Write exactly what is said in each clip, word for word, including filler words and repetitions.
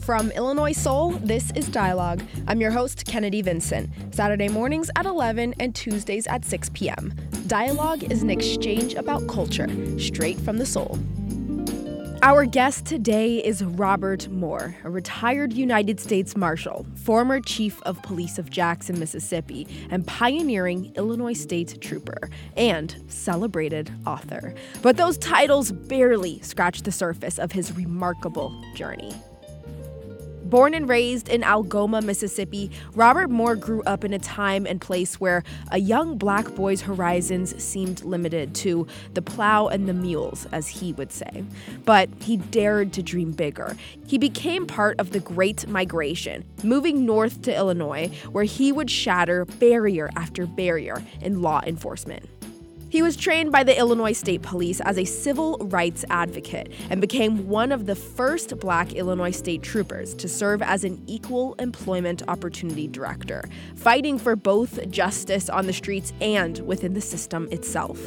From Illinois Soul, this is Dialogue. I'm your host, Kennedy Vincent. Saturday mornings at eleven and Tuesdays at six p.m. Dialogue is an exchange about culture, straight from the soul. Our guest today is Robert Moore, a retired United States Marshal, former Chief of Police of Jackson, Mississippi, and pioneering Illinois State Trooper, and celebrated author. But those titles barely scratch the surface of his remarkable journey. Born and raised in Algoma, Mississippi, Robert Moore grew up in a time and place where a young black boy's horizons seemed limited to the plow and the mules, as he would say. But he dared to dream bigger. He became part of the Great Migration, moving north to Illinois, where he would shatter barrier after barrier in law enforcement. He was trained by the Illinois State Police as a civil rights advocate and became one of the first black Illinois State Troopers to serve as an equal employment opportunity director, fighting for both justice on the streets and within the system itself.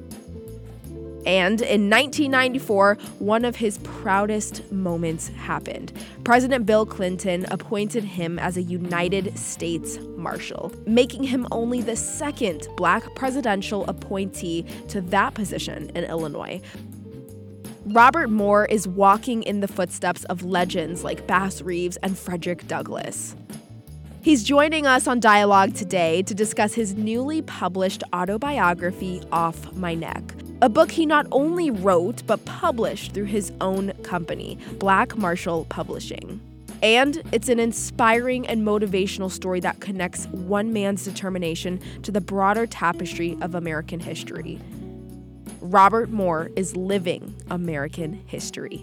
And in nineteen ninety-four, one of his proudest moments happened. President Bill Clinton appointed him as a United States Marshal, making him only the second black presidential appointee to that position in Illinois. Robert Moore is walking in the footsteps of legends like Bass Reeves and Frederick Douglass. He's joining us on Dialogue today to discuss his newly published autobiography, Off My Neck, a book he not only wrote but published through his own company, Black Marshal Publishing. And it's an inspiring and motivational story that connects one man's determination to the broader tapestry of American history. Robert Moore is living American history.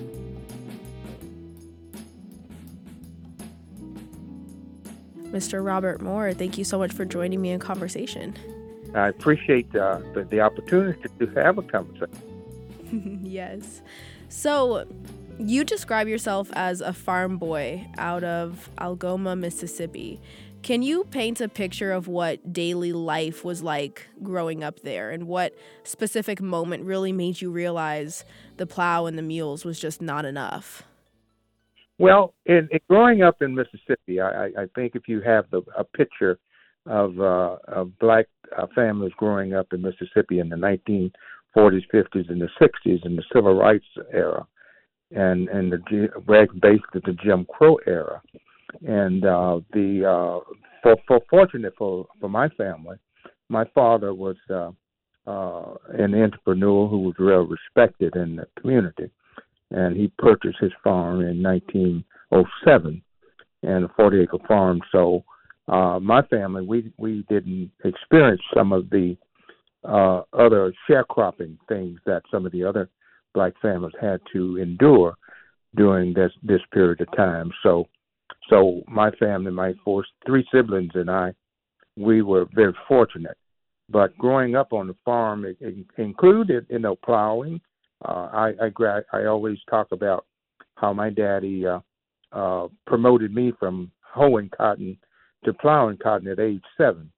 Mister Robert Moore, thank you so much for joining me in conversation. I appreciate uh, the, the opportunity to have a conversation. Yes. So, you describe yourself as a farm boy out of Algoma, Mississippi. Can you paint a picture of what daily life was like growing up there, and what specific moment really made you realize the plow and the mules was just not enough? Well, in, in growing up in Mississippi, I, I think if you have the, a picture of, uh, of black uh, families growing up in Mississippi in the nineteen forties, fifties, and the sixties, in the civil rights era, and and the basically the Jim Crow era, and uh, the uh, for, for fortunate for for my family, my father was uh, uh, an entrepreneur who was well respected in the community, and he purchased his farm in nineteen oh seven, and a forty acre farm. So uh, my family, we we didn't experience some of the uh, other sharecropping things that some of the other black families had to endure during this this period of time. So, so my family, my four, three siblings and I, we were very fortunate. But growing up on the farm, it, it included, you know, plowing. Uh, I, I gra- I always talk about how my daddy uh, uh, promoted me from hoeing cotton to plowing cotton at age seven.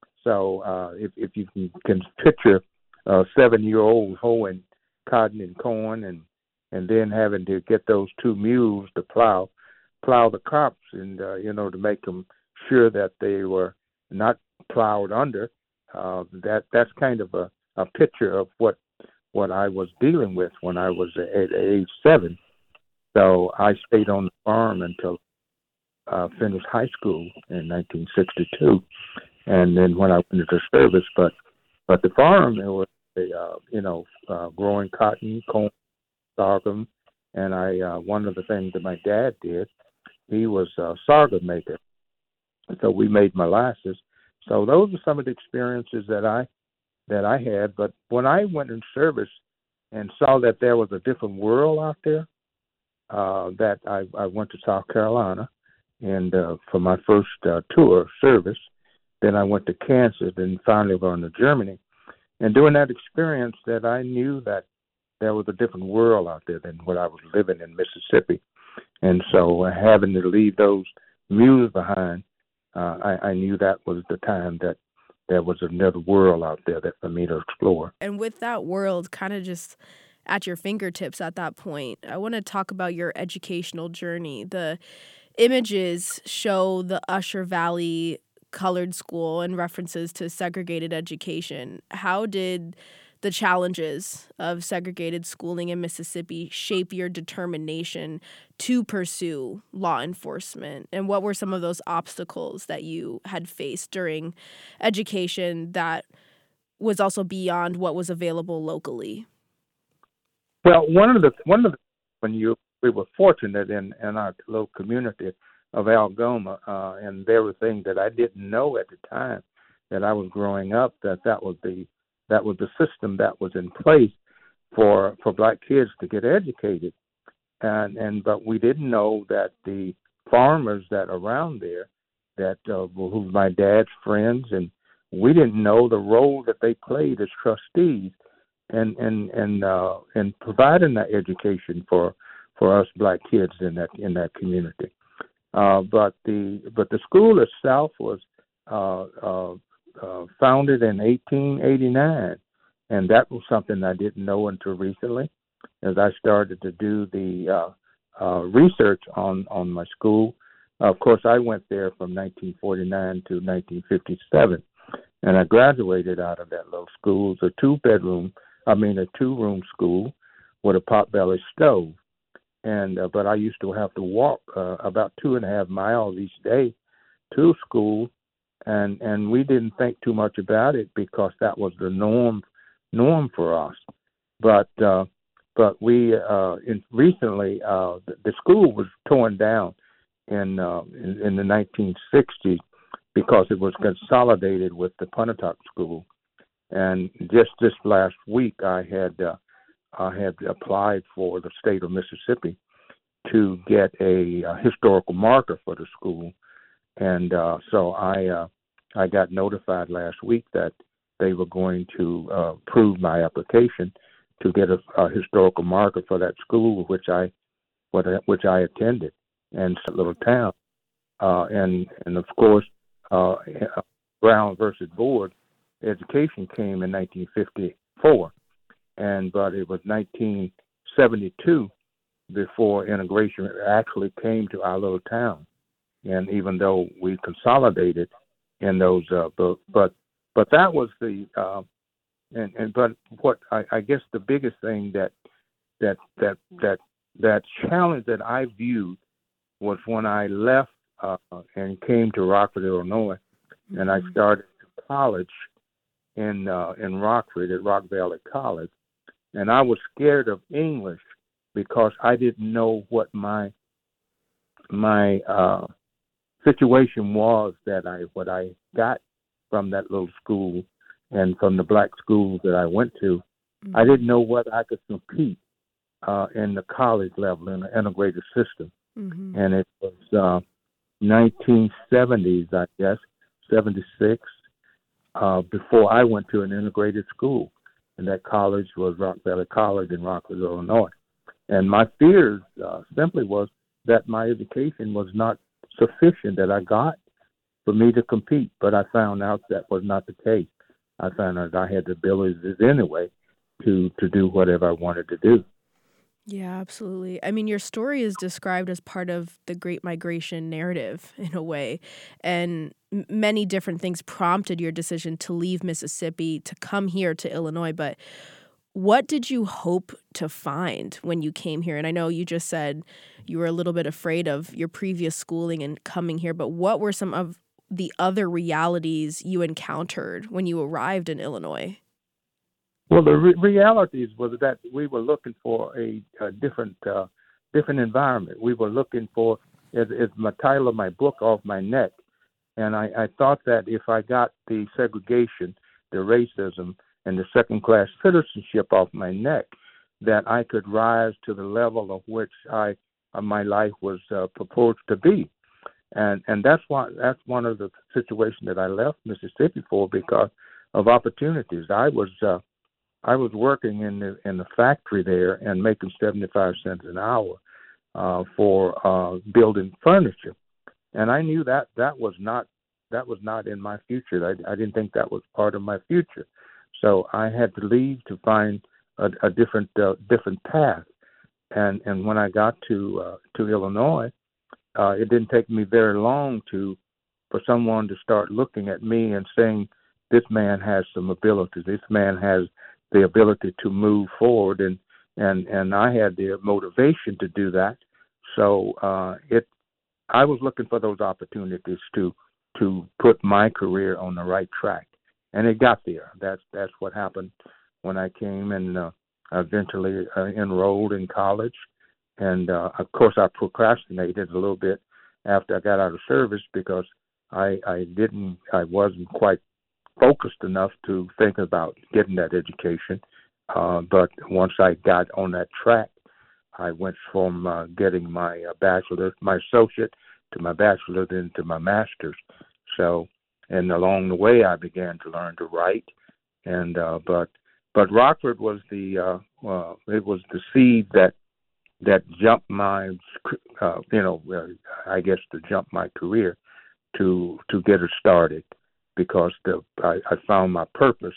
So uh, if if you can, can picture a seven-year-old hoeing cotton and corn, and and then having to get those two mules to plow plow the crops, and uh, you know, to make them sure that they were not plowed under. Uh, that that's kind of a, a picture of what what I was dealing with when I was at age seven. So I stayed on the farm until I uh, finished high school in nineteen sixty-two, and then when I went into service. But but the farm, it was a, uh, you know uh, growing cotton, corn, sorghum, and I uh, one of the things that my dad did, he was a sorghum maker, so we made molasses. So those are some of the experiences that I that I had. But when I went in service and saw that there was a different world out there, uh, that I, I went to South Carolina, and uh, for my first uh, tour of service. Then I went to Kansas, and finally going to Germany. And during that experience, that I knew that there was a different world out there than what I was living in Mississippi. And so uh, having to leave those mules behind, uh, I, I knew that was the time that there was another world out there that for me to explore. And with that world, kind of just at your fingertips at that point. I want to talk about your educational journey. The images show the Usher Valley Colored School and references to segregated education. How did the challenges of segregated schooling in Mississippi shape your determination to pursue law enforcement? And what were some of those obstacles that you had faced during education that was also beyond what was available locally? Well, one of the one of the when you we were fortunate in in our little community of Algoma, uh, and there were things that I didn't know at the time that I was growing up, that that was the that was the system that was in place for for black kids to get educated, and and but we didn't know that the farmers that around there, that uh, who my dad's friends, and we didn't know the role that they played as trustees and and and uh, and providing that education for for us black kids in that in that community. Uh, but the but the school itself was uh, uh, uh, founded in eighteen eighty-nine, and that was something I didn't know until recently, as I started to do the uh, uh, research on on my school. Of course, I went there from nineteen forty-nine to nineteen fifty-seven, and I graduated out of that little school. It's a two-bedroom, I mean a two-room school with a potbelly stove. And uh, but I used to have to walk uh, about two and a half miles each day to school, and and we didn't think too much about it because that was the norm norm for us. But uh, but we uh, in, recently uh, the, the school was torn down in, uh, in in the nineteen sixties because it was consolidated with the Pontotoc School. And just this last week, I had uh, I had applied for the state of Mississippi to get a, a historical marker for the school, and uh, so I uh, I got notified last week that they were going to uh, approve my application to get a, a historical marker for that school, which I which I attended in that little town, uh, and and of course uh, Brown versus Board education came in nineteen fifty-four. And but it was nineteen seventy-two before integration actually came to our little town. And even though we consolidated in those, uh, but, but but that was the uh, and and but what I, I guess the biggest thing that that that that that challenge that I viewed was when I left uh, and came to Rockford, Illinois, mm-hmm. and I started college in uh, in Rockford at Rock Valley College. And I was scared of English because I didn't know what my my uh, situation was that I what I got from that little school and from the black schools that I went to. Mm-hmm. I didn't know whether I could compete uh, in the college level in the integrated system. Mm-hmm. And it was uh, nineteen seventies, I guess, seventy-six, uh, before I went to an integrated school. And that college was Rock Valley College in Rockford, Illinois. And my fears uh, simply was that my education was not sufficient that I got for me to compete. But I found out that was not the case. I found out I had the abilities anyway to, to do whatever I wanted to do. Yeah, absolutely. I mean, your story is described as part of the Great Migration narrative in a way, and m- many different things prompted your decision to leave Mississippi to come here to Illinois. But what did you hope to find when you came here? And I know you just said you were a little bit afraid of your previous schooling and coming here, but what were some of the other realities you encountered when you arrived in Illinois? Well, the re- realities was that we were looking for a, a different, uh, different environment. We were looking for, as, as my title of my book, Off My Neck, and I, I thought that if I got the segregation, the racism, and the second-class citizenship off my neck, that I could rise to the level of which I, uh, my life was uh, proposed to be, and and that's why that's one of the situations that I left Mississippi for, because of opportunities. I was. Uh, I was working in the in the factory there and making seventy-five cents an hour uh, for uh, building furniture, and I knew that that was not that was not in my future. I, I didn't think that was part of my future, so I had to leave to find a, a different uh, different path. And and when I got to uh, to Illinois, uh, it didn't take me very long to for someone to start looking at me and saying, this man has some ability. This man has the ability to move forward, and and and I had the motivation to do that. So uh, it, I was looking for those opportunities to to put my career on the right track, and it got there. That's that's what happened when I came and uh, eventually uh, enrolled in college, and uh, of course I procrastinated a little bit after I got out of service because I I didn't I wasn't quite focused enough to think about getting that education. Uh, but once I got on that track, I went from uh, getting my uh, bachelor, my associate, to my bachelor, then to my master's. So, and along the way, I began to learn to write. And uh, but but Rockford was the uh, uh, it was the seed that that jumped my uh, you know uh, I guess to jump my career to to get it started. Because the, I, I found my purpose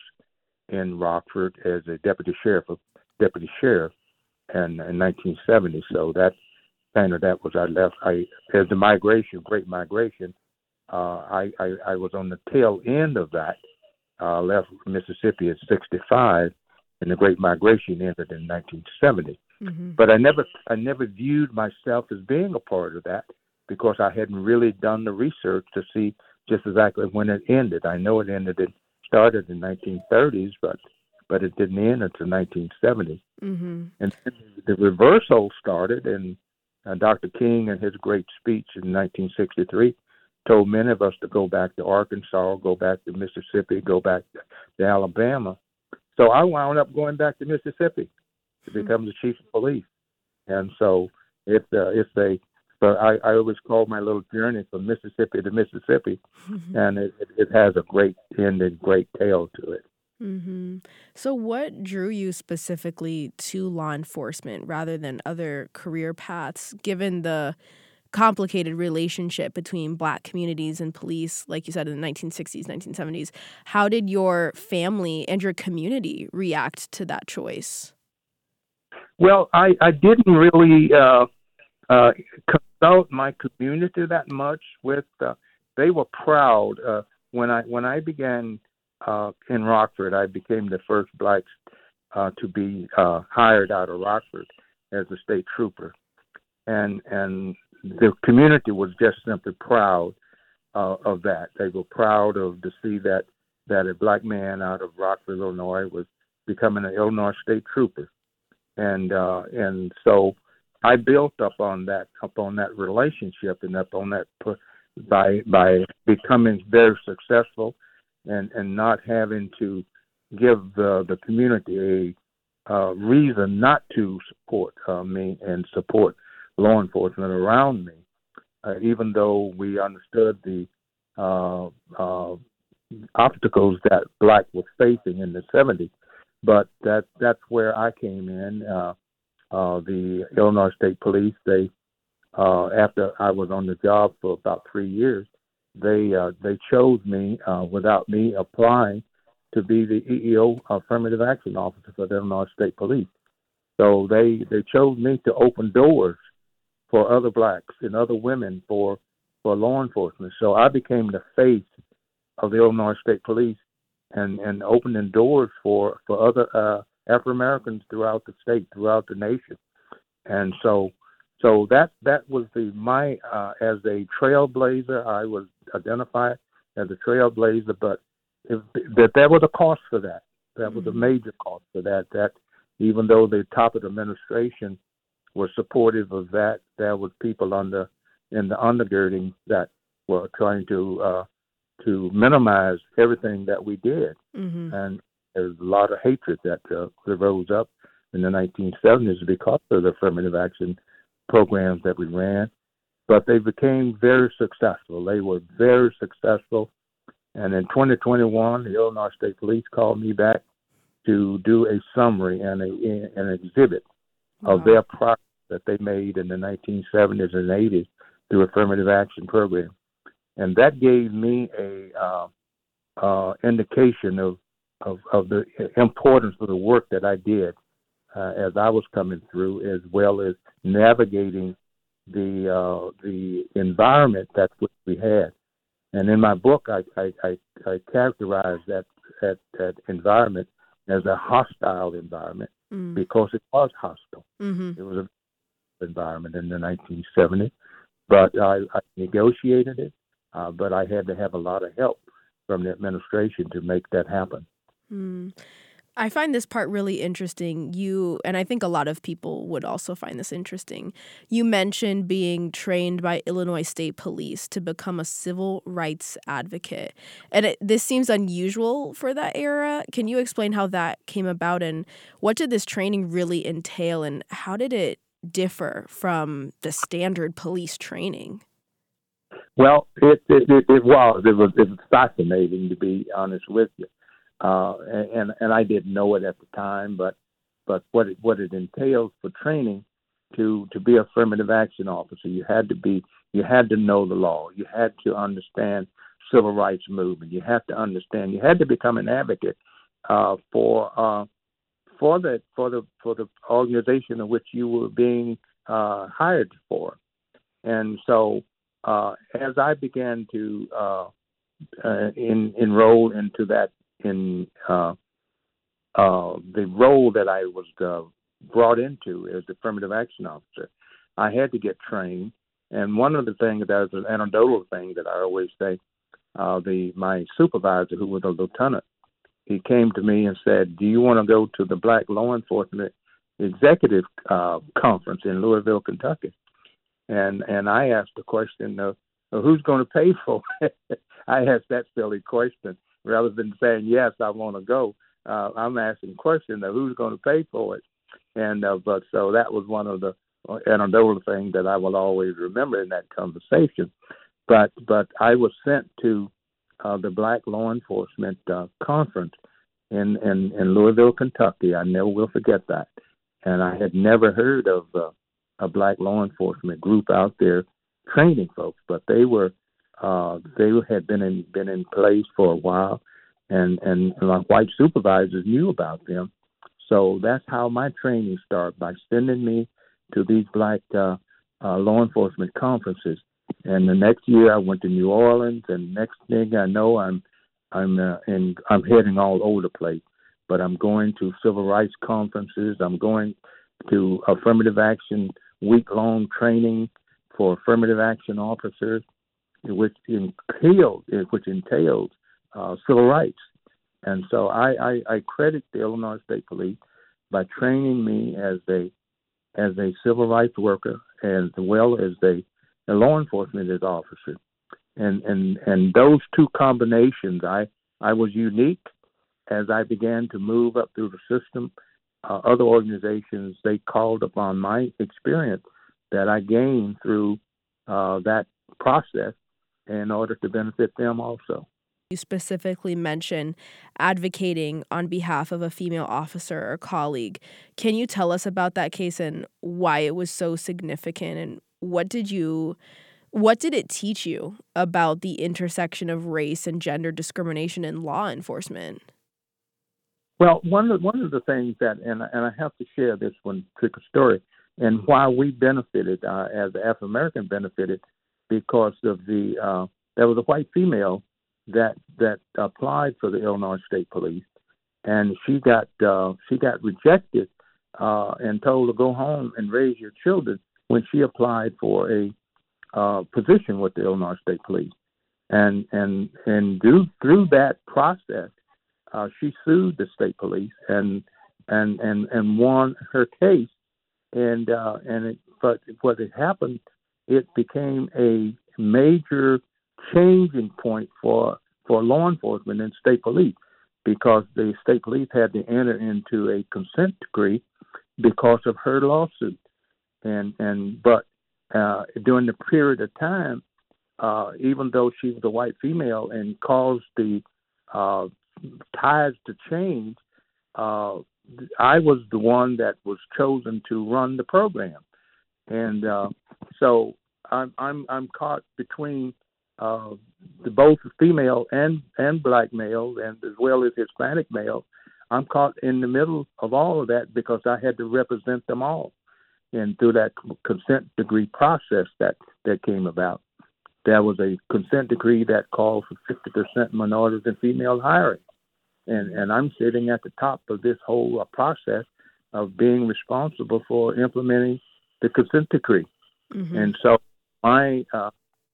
in Rockford as a deputy sheriff, deputy sheriff, in, in nineteen seventy. So that kind of that was I left. I as the migration, Great Migration. Uh, I, I I was on the tail end of that. Uh, left Mississippi at sixty-five, and the Great Migration ended in nineteen seventy. Mm-hmm. But I never I never viewed myself as being a part of that because I hadn't really done the research to see just exactly when it ended. I know it ended, it started in nineteen thirties, but but it didn't end until nineteen seventy. Mm-hmm. And the reversal started, and uh, Doctor King, in his great speech in nineteen sixty-three, told many of us to go back to Arkansas, go back to Mississippi, go back to, to Alabama. So I wound up going back to Mississippi to become mm-hmm. the chief of police. And so it's uh, it's a But I, I always call my little journey from Mississippi to Mississippi, mm-hmm. and it, it has a great end and great tail to it. Mm-hmm. So what drew you specifically to law enforcement rather than other career paths, given the complicated relationship between Black communities and police, like you said, in the nineteen sixties, nineteen seventies? How did your family and your community react to that choice? Well, I, I didn't really uh, uh, consult my community that much with. Uh, they were proud. Uh, when I when I began uh, in Rockford, I became the first Black uh, to be uh, hired out of Rockford as a state trooper, and and the community was just simply proud uh, of that. They were proud of to see that that a Black man out of Rockford, Illinois, was becoming an Illinois state trooper, and uh, and so I built up on that, up on that relationship, and up on that by by becoming very successful, and, and not having to give the the community a uh, reason not to support uh, me and support law enforcement around me, uh, even though we understood the uh, uh, obstacles that Black was facing in the seventies. But that that's where I came in. Uh, uh, the Illinois State Police, they uh, after I was on the job for about three years, they uh, they chose me uh, without me applying to be the E E O Affirmative Action Officer for the Illinois State Police. So they they chose me to open doors for other Blacks and other women for for law enforcement. So I became the face of the Illinois State Police, and, and opening doors for, for other uh, African Americans throughout the state, throughout the nation. And so so that that was the my uh, as a trailblazer, I was identified as a trailblazer, but if, that there was a cost for that. That was mm-hmm. a major cost for that. That even though the top of the administration was supportive of that, there was people under in the undergirding that were trying to uh, to minimize everything that we did. Mm-hmm. And there's a lot of hatred that uh, rose up in the nineteen seventies because of the affirmative action programs that we ran. But they became very successful. They were very successful. And in twenty twenty-one, the Illinois State Police called me back to do a summary and a, an exhibit wow. of their progress that they made in the nineteen seventies and eighties through affirmative action program. And that gave me a uh, uh, indication of, of, of the importance of the work that I did uh, as I was coming through, as well as navigating the uh, the environment that we had. And in my book, I I, I, I characterize that, that that environment as a hostile environment Mm. because it was hostile. Mm-hmm. It was a environment in the nineteen seventies, but I, I negotiated it. Uh, but I had to have a lot of help from the administration to make that happen. Mm. I find this part really interesting. You, and I think a lot of people would also find this interesting. You mentioned being trained by Illinois State Police to become a civil rights advocate. And it, this seems unusual for that era. Can you explain how that came about and what did this training really entail and how did it differ from the standard police training? Well, it it, it, it was. It was it was fascinating, to be honest with you. Uh, and and I didn't know it at the time, but but what it, what it entails for training to to be affirmative action officer, you had to be you had to know the law, you had to understand civil rights movement, you had to understand, you had to become an advocate uh, for uh, for the for the for the organization in which you were being uh, hired for, and so uh, as I began to uh, uh, in, enroll into that. In uh, uh, the role that I was uh, brought into as affirmative action officer, I had to get trained. And one of the things that is an anecdotal thing that I always say, uh, the my supervisor, who was a lieutenant, he came to me and said, "Do you want to go to the Black Law Enforcement Executive uh, Conference in Louisville, Kentucky?" And and I asked the question, uh, "Who's going to pay for it?" I asked that silly question. Rather than saying, yes, I want to go, uh, I'm asking questions of who's going to pay for it. And uh, but so that was one of the anecdotal things that I will always remember in that conversation. But but I was sent to uh, the Black Law Enforcement uh, Conference in, in, in Louisville, Kentucky. I never will forget that. And I had never heard of uh, a Black law enforcement group out there training folks, but they were Uh, they had been in been in place for a while, and and my white supervisors knew about them. So that's how my training started, by sending me to these black uh, uh, law enforcement conferences. And the next year I went to New Orleans, and next thing I know, I'm I'm uh, in I'm heading all over the place. But I'm going to civil rights conferences. I'm going to affirmative action week long training for affirmative action officers, which entails which entails uh, civil rights. And so I, I, I credit the Illinois State Police by training me as a as a civil rights worker as well as a, a law enforcement as officer. And and and those two combinations, I I was unique as I began to move up through the system. Uh, other organizations, they called upon my experience that I gained through uh, that process in order to benefit them also. You specifically mention advocating on behalf of a female officer or colleague. Can you tell us about that case and why it was so significant, and what did you what did it teach you about the intersection of race and gender discrimination in law enforcement? Well, one of one of the things that, and and I have to share this one particular story, and why we benefited uh, as African American benefited, because of the uh, there was a white female that that applied for the Illinois State Police, and she got uh, she got rejected uh, and told to go home and raise your children when she applied for a uh, position with the Illinois State Police, and and and through through that process, uh, she sued the state police and and and and won her case, and uh, and it, but what had happened, it became a major changing point for for law enforcement and state police, because the state police had to enter into a consent decree because of her lawsuit. And and but uh, during the period of time, uh, even though she was a white female and caused the uh, tides to change, uh, I was the one that was chosen to run the program. And uh, so I'm I'm I'm caught between uh, the both female and and black males, and as well as Hispanic males, I'm caught in the middle of all of that because I had to represent them all. And through that consent decree process that, that came about, there was a consent decree that called for fifty percent minorities and female hiring. And, and I'm sitting at the top of this whole uh, process of being responsible for implementing the consent decree. Mm-hmm. And so my uh,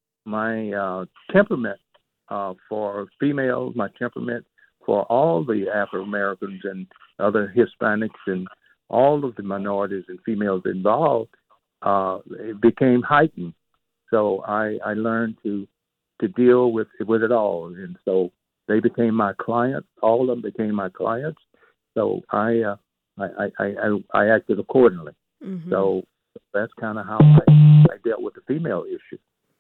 my uh, temperament uh, for females, my temperament for all the African Americans and other Hispanics and all of the minorities and females involved, uh, it became heightened. So I, I learned to to deal with with it all, and so they became my clients. All of them became my clients. So I uh, I, I, I I acted accordingly. Mm-hmm. So that's kind of how I, I dealt with the female issue.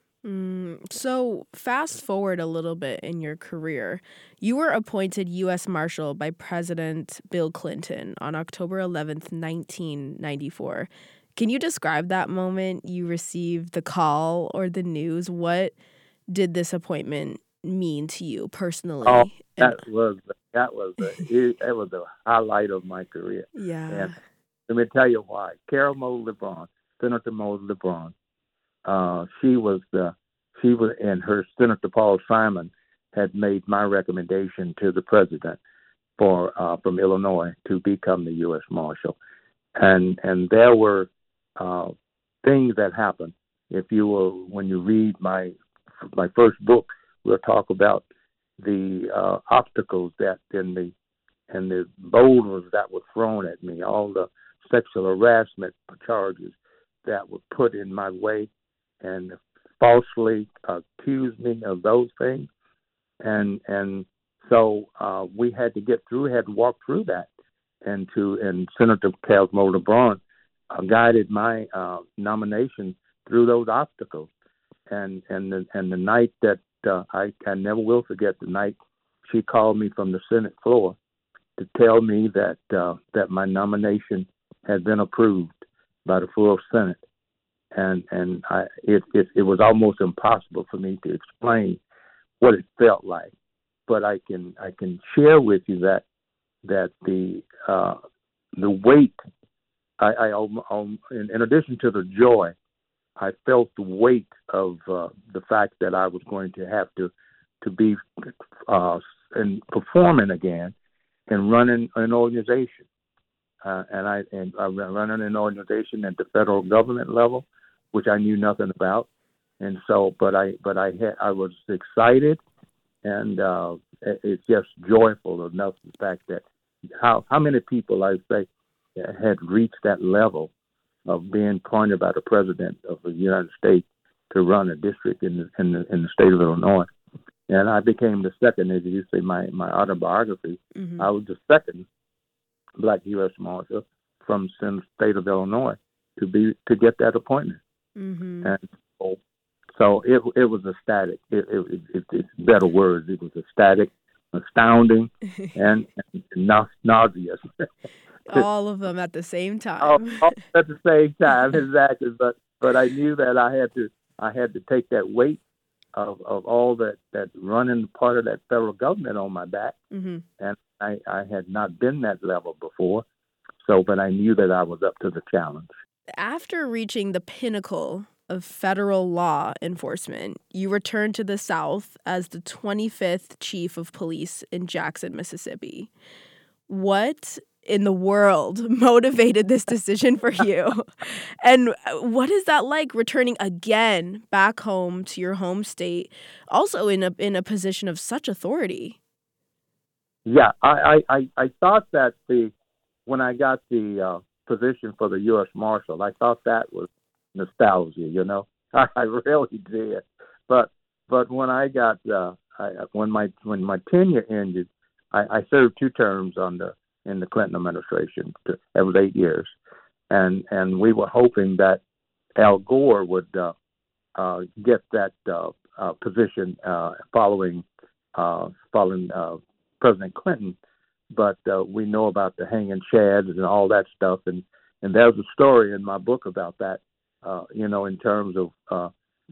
Mm, so fast forward a little bit in your career. You were appointed U S Marshal by President Bill Clinton on October eleventh, nineteen ninety-four. Can you describe that moment you received the call or the news? What did this appointment mean to you personally? Oh, that was that was a, that was a highlight of my career. Yeah. And let me tell you why. Carol Moseley Braun, Senator Moseley Braun, uh, she was the she was and her Senator Paul Simon had made my recommendation to the president for uh, from Illinois to become the U S Marshal, and and there were uh, things that happened. If you will, when you read my my first book, we'll talk about the uh, obstacles that in the and the boulders that were thrown at me, all the sexual harassment charges that were put in my way, and falsely accused me of those things, and and so uh, we had to get through, had to walk through that, and to and Senator Carol Moseley Braun uh, guided my uh, nomination through those obstacles, and and the, and the night that uh, I I never will forget the night she called me from the Senate floor to tell me that uh, that my nomination had been approved by the full Senate. And and I, it, it it was almost impossible for me to explain what it felt like, but I can I can share with you that that the uh, the weight I, I um, in, in addition to the joy, I felt the weight of uh, the fact that I was going to have to to be uh, and performing again and running an organization, uh, and I and I running an organization at the federal government level, which I knew nothing about, and so, but I, but I had, I was excited, and uh, it's just joyful enough the fact that how how many people I say had reached that level of being appointed by the president of the United States to run a district in the, in the in the state of Illinois, and I became the second, as you say, my my autobiography. Mm-hmm. I was the second Black U S Marshal from the state of Illinois to be to get that appointment. Mm-hmm. And so, so it it was ecstatic. It, it, it, it's better words. It was ecstatic, astounding, and, and na- nauseous. All of them at the same time. all, all at the same time, exactly. But but I knew that I had to I had to take that weight of, of all that, that running part of that federal government on my back, mm-hmm. and I, I had not been that level before. So, but I knew that I was up to the challenge. After reaching the pinnacle of federal law enforcement, you returned to the South as the twenty-fifth Chief of Police in Jackson, Mississippi. What in the world motivated this decision for you? And what is that like, returning again back home to your home state, also in a in a position of such authority? Yeah, I, I, I thought that the when I got the uh, position for the U S Marshal, I thought that was nostalgia, you know. I, I really did. But but when I got uh, I, when my when my tenure ended, I, I served two terms on the in the Clinton administration. That was eight years, and and we were hoping that Al Gore would uh, uh, get that uh, uh, position uh, following uh, following uh, President Clinton. But uh, we know about the hanging chads and all that stuff, and, and there's a story in my book about that. Uh, you know, in terms of uh,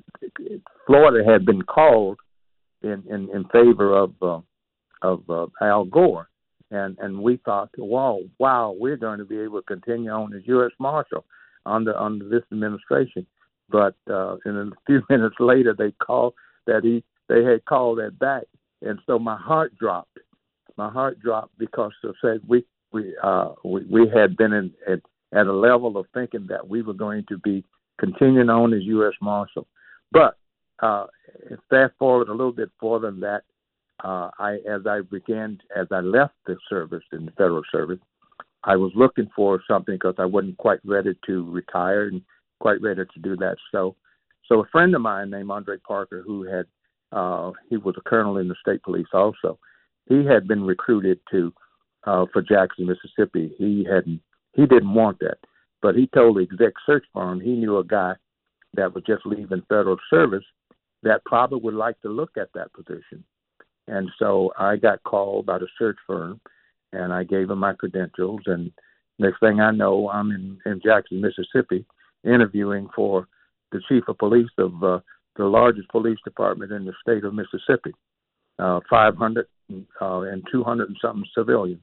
Florida had been called in, in, in favor of uh, of uh, Al Gore, And and we thought, wow, wow, we're going to be able to continue on as U S Marshal under under this administration. But uh, and then a few minutes later, they called that he they had called that back, and so my heart dropped. My heart dropped because of said we we uh we, we had been in at, at a level of thinking that we were going to be continuing on as U S Marshal. But uh, fast forward a little bit further than that, uh, I as I began as I left the service in the federal service, I was looking for something because I wasn't quite ready to retire and quite ready to do that. So, so a friend of mine named Andre Parker, who had uh, he was a colonel in the state police also. He had been recruited to uh, for Jackson, Mississippi. He hadn't he didn't want that, but he told the exec search firm he knew a guy that was just leaving federal service that probably would like to look at that position. And so I got called by the search firm, and I gave him my credentials. And next thing I know, I'm in, in Jackson, Mississippi, interviewing for the chief of police of uh, the largest police department in the state of Mississippi, uh, five hundred uh, and two hundred and something civilians.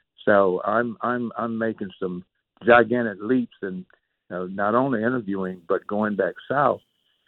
So I'm I'm I'm making some gigantic leaps, and uh, not only interviewing but going back south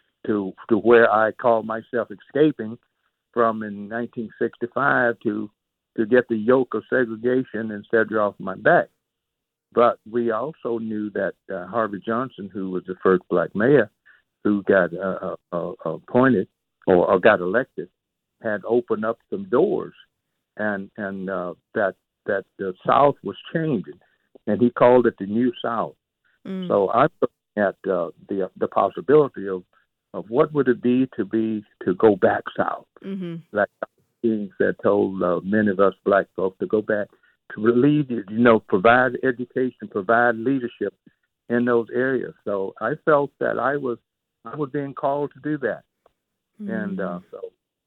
to to where I call myself escaping from in nineteen sixty-five to to get the yoke of segregation and set it off my back. But we also knew that uh, Harvey Johnson, who was the first black mayor who got uh, uh, appointed or, or got elected, had opened up some doors, and and uh, that that the South was changing, and he called it the New South. Mm. So I'm looking at uh, the the possibility of of what would it be to be to go back south, mm-hmm. like King said, told uh, many of us black folks to go back to relieve, you know, provide education, provide leadership in those areas. So I felt that I was I was being called to do that, mm-hmm. and uh, so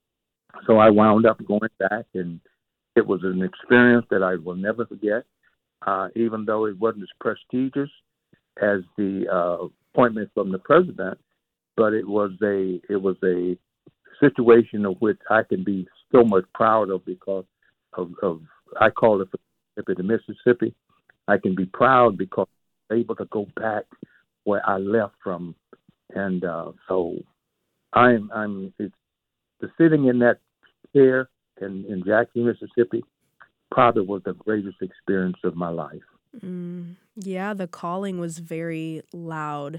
so I wound up going back, and it was an experience that I will never forget. Uh, even though it wasn't as prestigious as the uh, appointment from the president, but it was a it was a situation of which I can be so much proud of because of, of I call it the Mississippi. I can be proud because I'm able to go back where I left from, and uh, so I'm I'm it's, the sitting in that chair in, in Jackson, Mississippi, probably was the greatest experience of my life. Mm, yeah, the calling was very loud.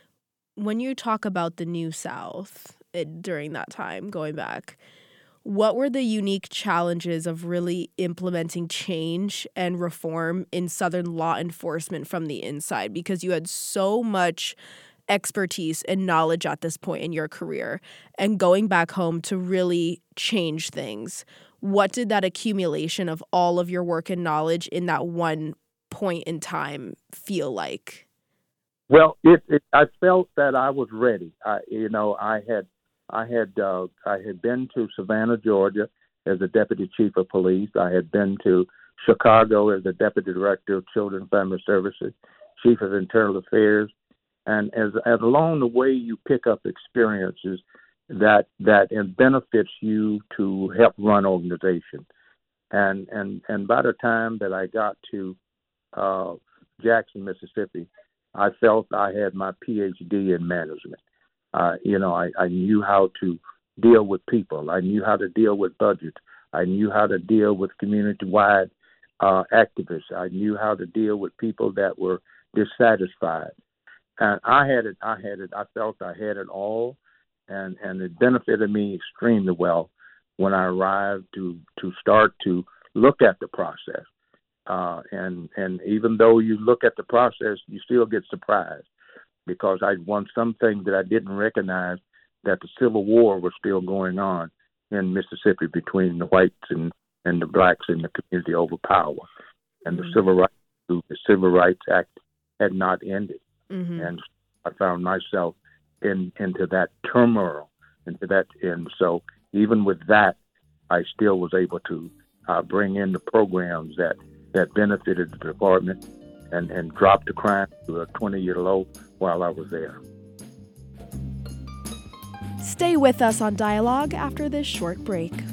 When you talk about the New South it, during that time, going back, what were the unique challenges of really implementing change and reform in Southern law enforcement from the inside? Because you had so much expertise and knowledge at this point in your career, and going back home to really change things. What did that accumulation of all of your work and knowledge in that one point in time feel like? Well, it, it I felt that I was ready. I, you know, I had, I had, uh, I had been to Savannah, Georgia, as a deputy chief of police. I had been to Chicago as the deputy director of Children and Family Services, chief of Internal Affairs, and as as along the way you pick up experiences that that it benefits you to help run organizations. And and and by the time that I got to uh, Jackson, Mississippi, I felt I had my P H D in management. Uh, you know, I, I knew how to deal with people. I knew how to deal with budgets. I knew how to deal with community-wide uh, activists. I knew how to deal with people that were dissatisfied. And I had it. I had it. I felt I had it all, and, and it benefited me extremely well when I arrived to to start to look at the process. Uh, and and even though you look at the process, you still get surprised because I won some things that I didn't recognize, that the Civil War was still going on in Mississippi between the whites and, and the blacks in the community over power, and mm-hmm. the Civil Rights the Civil Rights Act had not ended. Mm-hmm. And I found myself in into that turmoil, into that, and so even with that, I still was able to uh, bring in the programs that, that benefited the department and, and dropped the crime to a twenty-year low while I was there. Stay with us on Dialogue after this short break.